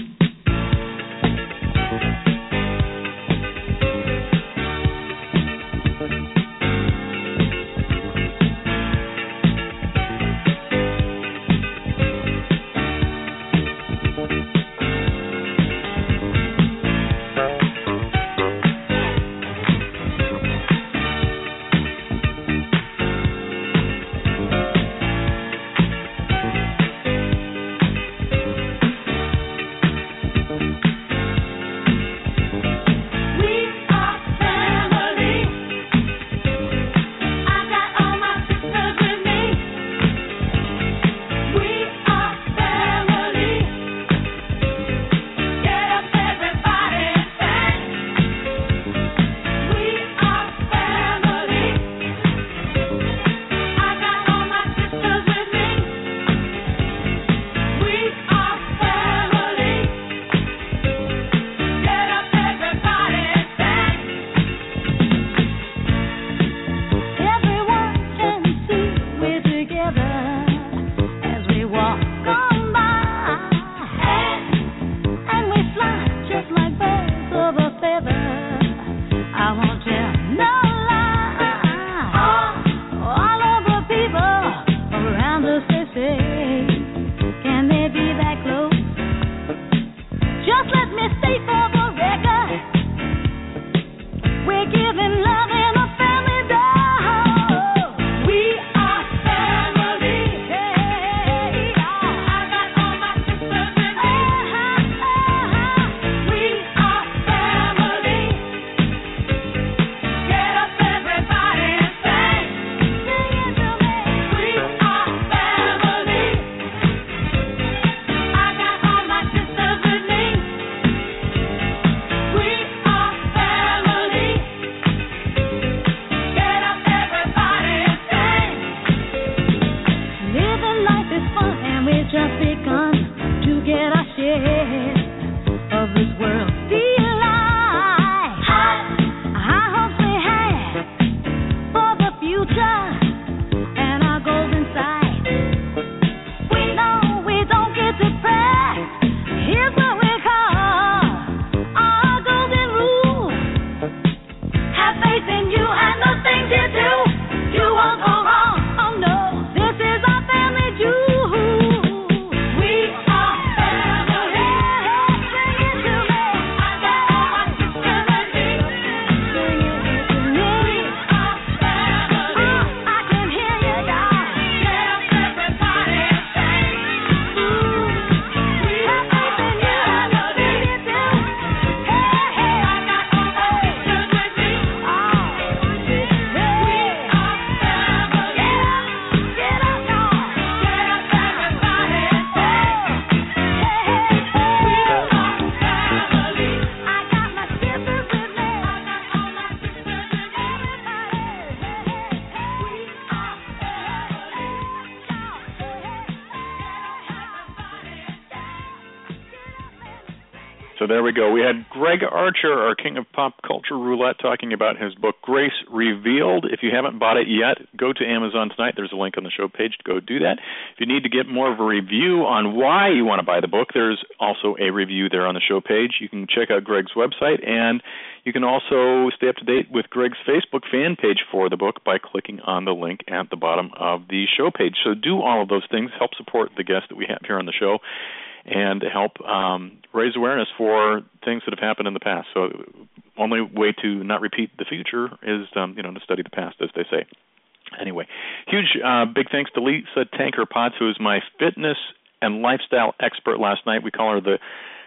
So there we go. We had Greg Archer, our king of pop culture roulette, talking about his book, Grace Revealed. If you haven't bought it yet, go to Amazon tonight. There's a link on the show page to go do that. If you need to get more of a review on why you want to buy the book, there's also a review there on the show page. You can check out Greg's website, and you can also stay up to date with Greg's Facebook fan page for the book by clicking on the link at the bottom of the show page. So do all of those things. Help support the guests that we have here on the show, and help raise awareness for things that have happened in the past. So only way to not repeat the future is, to study the past, as they say. Anyway, huge big thanks to Lisa Tanker-Potts, who is my fitness and lifestyle expert last night. We call her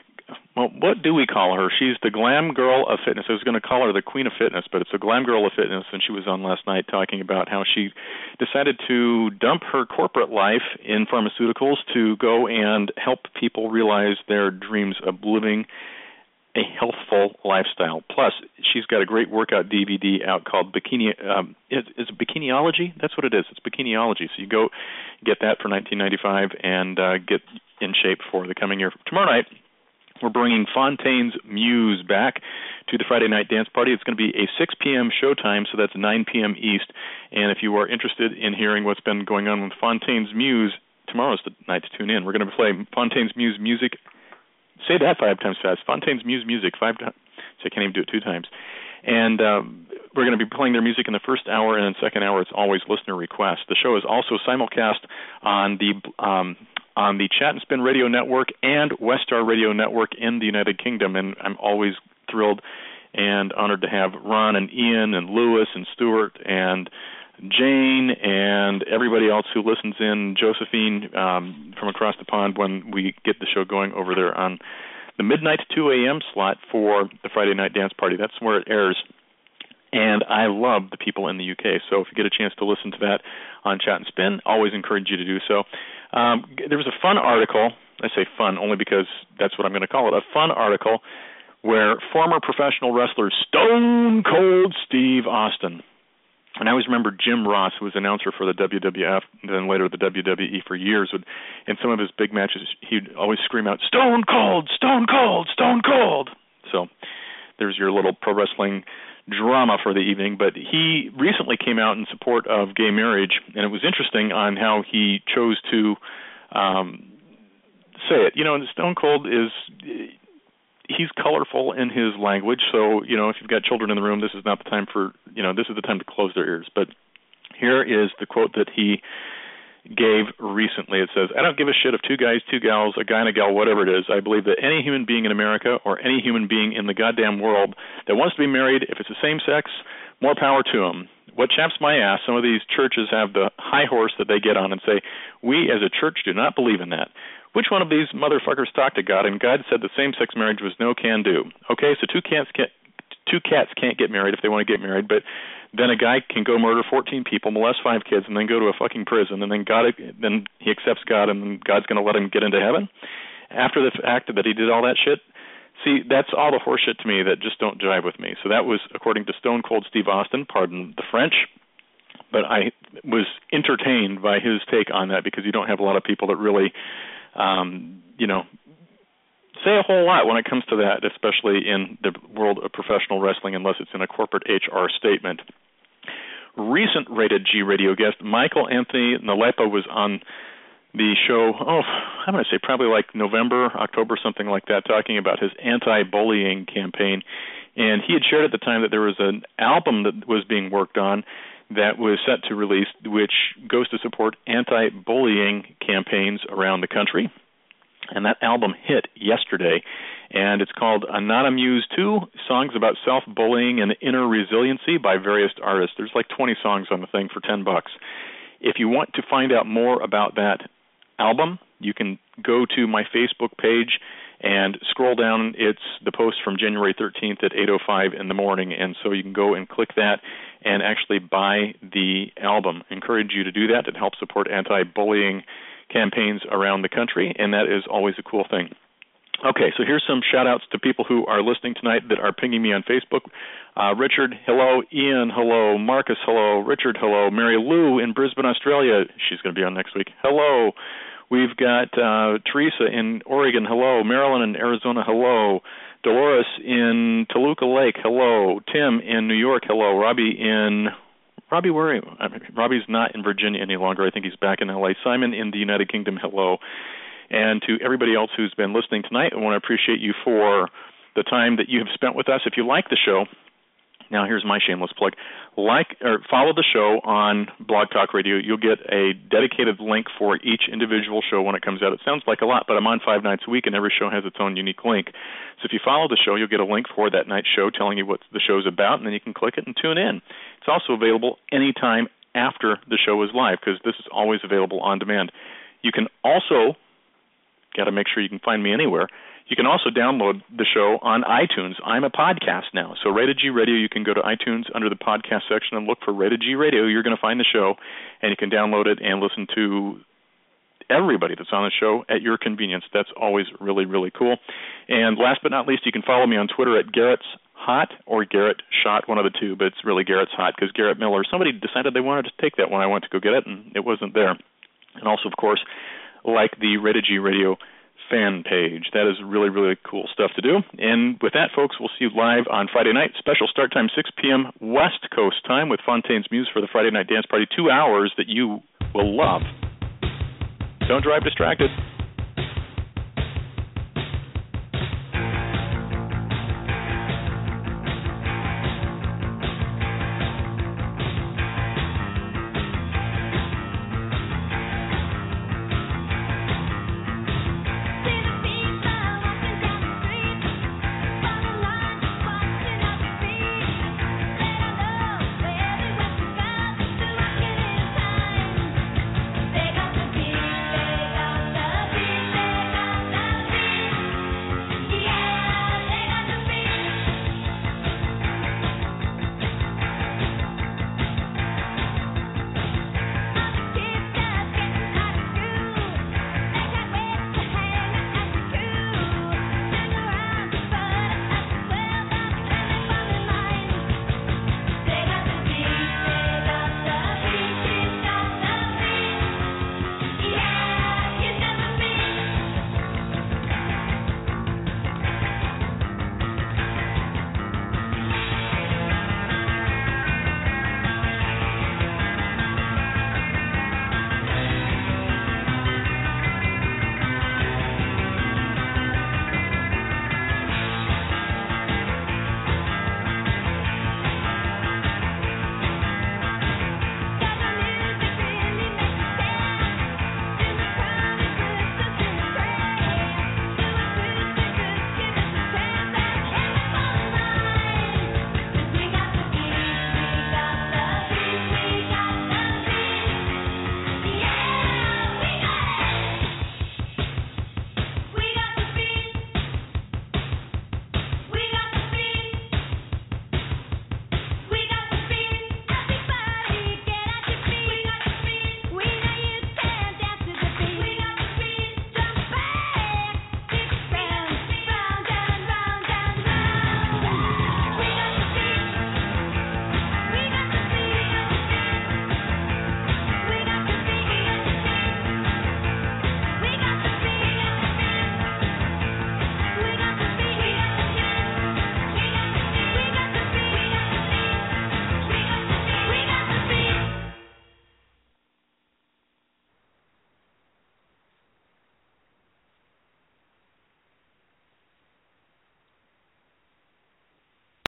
what do we call her? She's the glam girl of fitness. I was going to call her the queen of fitness, but it's the glam girl of fitness, and she was on last night talking about how she decided to dump her corporate life in pharmaceuticals to go and help people realize their dreams of living a healthful lifestyle. Plus, she's got a great workout DVD out called Bikini. Is it Bikiniology? That's what it is. It's Bikiniology. So you go get that for $19.95 and get in shape for the coming year. Tomorrow night, we're bringing Fontaine's Muse back to the Friday night dance party. It's going to be a 6 p.m. showtime, so that's 9 p.m. East. And if you are interested in hearing what's been going on with Fontaine's Muse, tomorrow's the night to tune in. We're going to play Fontaine's Muse music. Say that 5 times fast. Fontaine's Muse music 5 times. So I can't even do it 2 times. And we're going to be playing their music in the first hour, and in the second hour it's always listener request. The show is also simulcast on the Chat and Spin Radio Network and Westar Radio Network in the United Kingdom, and I'm always thrilled and honored to have Ron and Ian and Lewis and Stuart and Jane and everybody else who listens in, Josephine from across the pond, when we get the show going over there on the midnight to 2 a.m. slot for the Friday night dance party. That's where it airs. And I love the people in the UK, so if you get a chance to listen to that on Chat and Spin, always encourage you to do so. There was a fun article. I say fun only because that's what I'm going to call it, a fun article where former professional wrestler Stone Cold Steve Austin, and I always remember Jim Ross, who was announcer for the WWF and then later the WWE for years, in some of his big matches, he'd always scream out, Stone Cold, Stone Cold, Stone Cold. So there's your little pro wrestling drama for the evening. But he recently came out in support of gay marriage, and it was interesting on how he chose to say it. Stone Cold he's colorful in his language, so, if you've got children in the room, this is not the time this is the time to close their ears. But here is the quote that he gave recently. It says, I don't give a shit if 2 guys, 2 gals, a guy and a gal, whatever it is. I believe that any human being in America or any human being in the goddamn world that wants to be married, if it's the same sex, more power to them. What chaps my ass, some of these churches have the high horse that they get on and say, we as a church do not believe in that. Which one of these motherfuckers talked to God, and God said the same-sex marriage was no can do? Okay, so 2 cats can't get married if they want to get married, but then a guy can go murder 14 people, molest 5 kids, and then go to a fucking prison, and then he accepts God, and then God's going to let him get into heaven after the fact that he did all that shit? See, that's all the horse shit to me that just don't jive with me. So that was according to Stone Cold Steve Austin, pardon the French, but I was entertained by his take on that because you don't have a lot of people that really say a whole lot when it comes to that, especially in the world of professional wrestling, unless it's in a corporate HR statement. Recent Rated G radio guest Michael Anthony Nalepa was on the show, I'm going to say probably like November, October, something like that, talking about his anti-bullying campaign. And he had shared at the time that there was an album that was being worked on that was set to release, which goes to support anti-bullying campaigns around the country. And that album hit yesterday, and it's called Anonymous 2, Songs About Self-Bullying and Inner Resiliency by various artists. There's like 20 songs on the thing for $10. If you want to find out more about that album, you can go to my Facebook page and scroll down. It's the post from January 13th at 8:05 in the morning, and so you can go and click that and actually buy the album. I encourage you to do that. It helps support anti-bullying campaigns around the country, and that is always a cool thing. Okay, so here's some shout-outs to people who are listening tonight that are pinging me on Facebook. Richard, hello. Ian, hello. Marcus, hello. Richard, hello. Mary Lou in Brisbane, Australia. She's going to be on next week. Hello. We've got Teresa in Oregon, hello. Marilyn in Arizona, hello. Dolores in Toluca Lake, hello. Tim in New York, hello. Robbie, where are you? Robbie's not in Virginia any longer. I think he's back in L.A. Simon in the United Kingdom, hello. And to everybody else who's been listening tonight, I want to appreciate you for the time that you have spent with us. If you like the show, now here's my shameless plug, follow the show on Blog Talk Radio. You'll get a dedicated link for each individual show when it comes out. It sounds like a lot, but I'm on 5 nights a week, and every show has its own unique link. So if you follow the show, you'll get a link for that night's show telling you what the show's about, and then you can click it and tune in. It's also available anytime after the show is live, because this is always available on demand. You can also, got to make sure you can find me anywhere, you can also download the show on iTunes. I'm a podcast now. So Rated G Radio, you can go to iTunes under the podcast section and look for Rated G Radio. You're going to find the show, and you can download it and listen to everybody that's on the show at your convenience. That's always really, really cool. And last but not least, you can follow me on Twitter at Garrett's Hot or Garrett Shot, one of the two, but it's really Garrett's Hot because Garrett Miller, somebody decided they wanted to take that when I went to go get it, and it wasn't there. And also, of course, like the Rated G Radio fan page. That is really, really cool stuff to do. And with that, folks, we'll see you live on Friday night. Special start time, 6 p.m. West Coast time with Fontaine's Muse for the Friday Night Dance Party. 2 hours that you will love. Don't drive distracted.